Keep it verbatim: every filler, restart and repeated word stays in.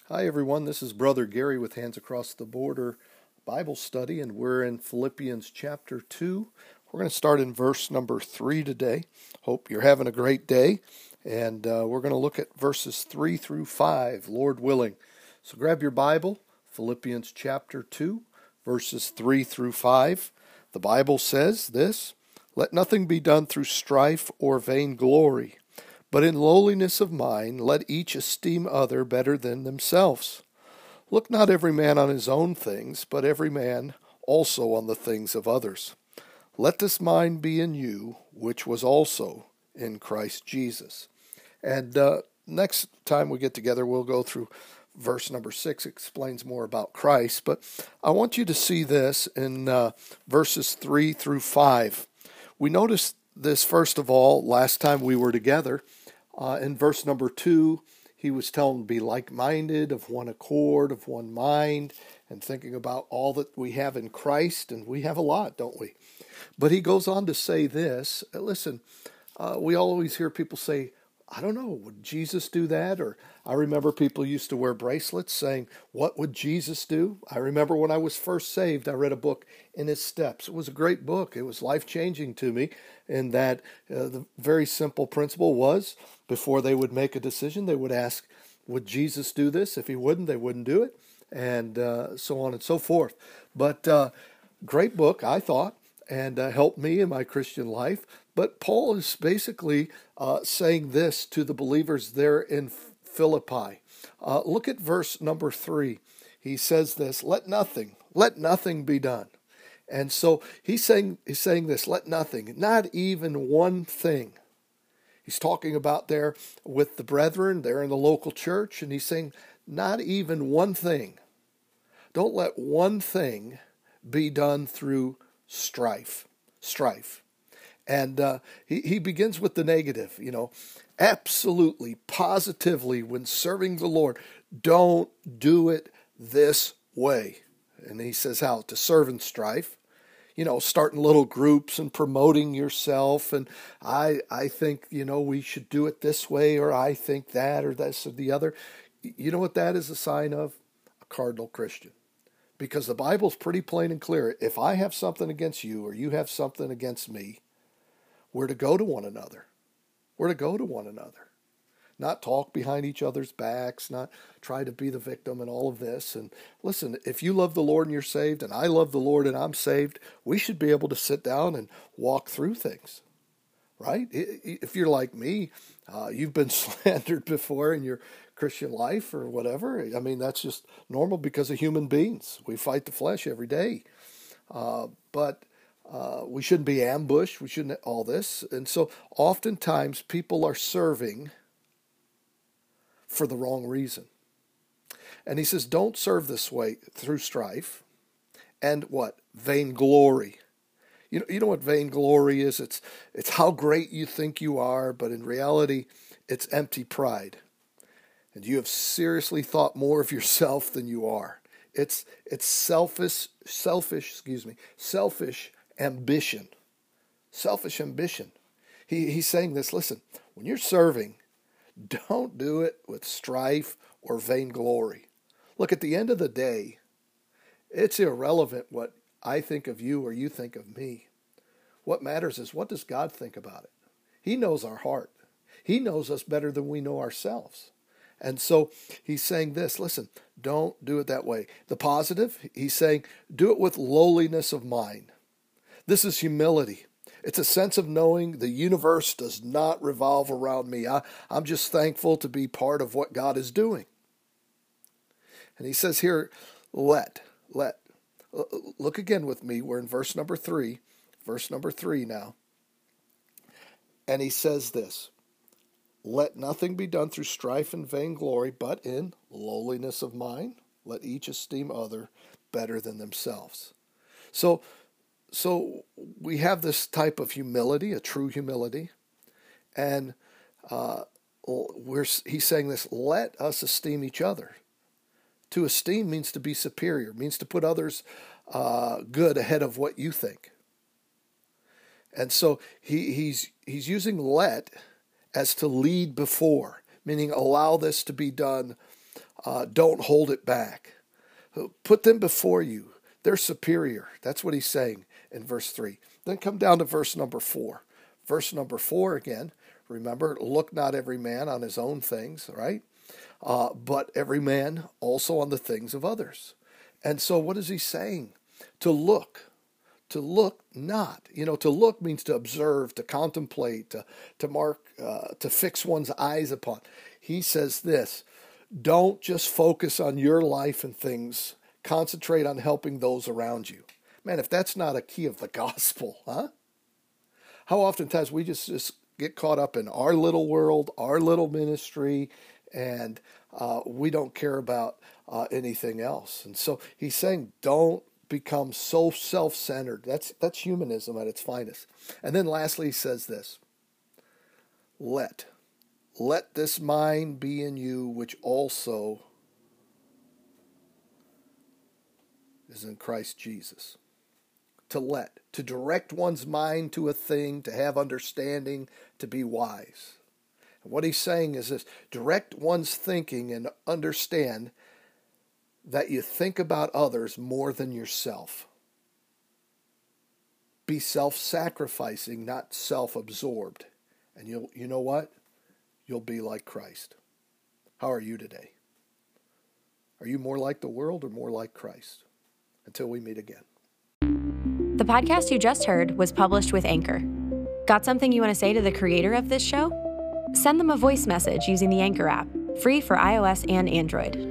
Hi, everyone. This is Brother Gary with Hands Across the Border Bible Study, and we're in Philippians chapter two. We're going to start in verse number three today. Hope you're having a great day, and uh, we're going to look at verses three through five, Lord willing. So grab your Bible, Philippians chapter two, verses three through five. The Bible says this: "Let nothing be done through strife or vainglory, but in lowliness of mind, let each esteem other better than themselves. Look not every man on his own things, but every man also on the things of others. Let this mind be in you, which was also in Christ Jesus." And uh, next time we get together, we'll go through verse number six. It explains more about Christ. But I want you to see this in uh, verses three through five. We noticed this, first of all, last time we were together. Uh, in verse number two, he was telling them to be like-minded, of one accord, of one mind, and thinking about all that we have in Christ, and we have a lot, don't we? But he goes on to say this. Listen, uh, we always hear people say, I don't know, would Jesus do that? Or I remember people used to wear bracelets saying, what would Jesus do? I remember when I was first saved, I read a book, In His Steps. It was a great book. It was life-changing to me in that uh, the very simple principle was, before they would make a decision, they would ask, would Jesus do this? If he wouldn't, they wouldn't do it, and uh, so on and so forth. But uh, great book, I thought, and uh, helped me in my Christian life. But Paul is basically uh, saying this to the believers there in Philippi. Uh, look at verse number three. He says this: "Let nothing, let nothing be done." And so he's saying, he's saying this: let nothing, not even one thing. He's talking about there with the brethren, there in the local church, and he's saying, not even one thing. Don't let one thing be done through strife. Strife. And uh, he, he begins with the negative, you know, absolutely, positively, when serving the Lord, don't do it this way. And he says how? To serve in strife. You know, starting little groups and promoting yourself. And I I think, you know, we should do it this way, or I think that, or this or the other. You know what that is a sign of? A cardinal Christian. Because the Bible's pretty plain and clear. If I have something against you, or you have something against me, we're to go to one another. We're to go to one another. Not talk behind each other's backs, not try to be the victim and all of this. And listen, if you love the Lord and you're saved, and I love the Lord and I'm saved, we should be able to sit down and walk through things, right? If you're like me, uh, you've been slandered before in your Christian life or whatever. I mean, that's just normal because of human beings. We fight the flesh every day. Uh, but uh, we shouldn't be ambushed. We shouldn't all this. And so oftentimes people are serving for the wrong reason. And he says, don't serve this way through strife and what? Vainglory. You know, you know what vainglory is? It's it's how great you think you are, but in reality, it's empty pride. And you have seriously thought more of yourself than you are. It's it's selfish, selfish, excuse me, selfish ambition. Selfish ambition. He he's saying this, listen, when you're serving, don't do it with strife or vainglory. Look, at the end of the day, it's irrelevant what I think of you or you think of me. What matters is, what does God think about it? He knows our heart. He knows us better than we know ourselves. And so he's saying this, listen, don't do it that way. The positive, he's saying, do it with lowliness of mind. This is humility. It's a sense of knowing the universe does not revolve around me. I, I'm just thankful to be part of what God is doing. And he says here, let, let. Look again with me. We're in verse number three. Verse number three now. And he says this: let nothing be done through strife and vainglory, but in lowliness of mind. Let each esteem other better than themselves. So, so we have this type of humility, a true humility. And uh, we're, he's saying this, let us esteem each other. To esteem means to be superior, means to put others uh, good ahead of what you think. And so he, he's he's using let as to lead before, meaning allow this to be done Uh, don't hold it back. Put them before you. They're superior. That's what he's saying in verse three. Then come down to verse number four. Verse number four again. Remember, look not every man on his own things, right? Uh, but every man also on the things of others. And so what is he saying? To look. To look not. You know, to look means to observe, to contemplate, to, to mark, uh, to fix one's eyes upon. He says this, don't just focus on your life and things. Concentrate on helping those around you. Man, if that's not a key of the gospel, huh? How oftentimes we just, just get caught up in our little world, our little ministry, and uh, we don't care about uh, anything else. And so he's saying, don't become so self-centered. That's that's humanism at its finest. And then lastly, he says this, let. Let this mind be in you, which also is in Christ Jesus. To let, to direct one's mind to a thing, to have understanding, to be wise. And what he's saying is this, direct one's thinking and understand that you think about others more than yourself. Be self-sacrificing, not self-absorbed. And you'll, you know what? You'll be like Christ. How are you today? Are you more like the world or more like Christ? Until we meet again. The podcast you just heard was published with Anchor. Got something you want to say to the creator of this show? Send them a voice message using the Anchor app, free for iOS and Android.